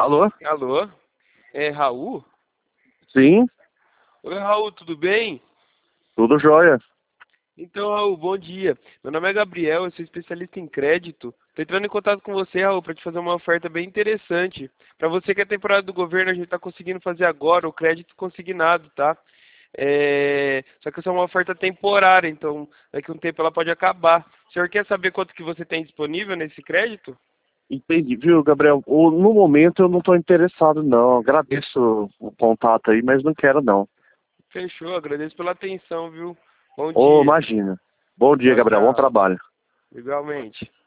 Alô? Alô? É Raul? Sim, Oi, Raul, tudo bem? tudo jóia. Então, Raul, bom dia. Meu nome é Gabriel, eu sou especialista em crédito. Estou entrando em contato com você, Raul, para te fazer uma oferta bem interessante. Para você que é temporada do governo, a gente está conseguindo fazer agora o crédito consignado, tá? Só que essa é uma oferta temporária, então daqui a um tempo ela pode acabar. O senhor quer saber quanto que você tem disponível nesse crédito? Entendi, viu, Gabriel? No momento eu não estou interessado, não. Agradeço o contato aí, mas não quero, não. Fechou, agradeço pela atenção, viu? Bom Ô, dia. imagina. Bom dia, Tchau, Gabriel. Bom tchau. trabalho. Igualmente.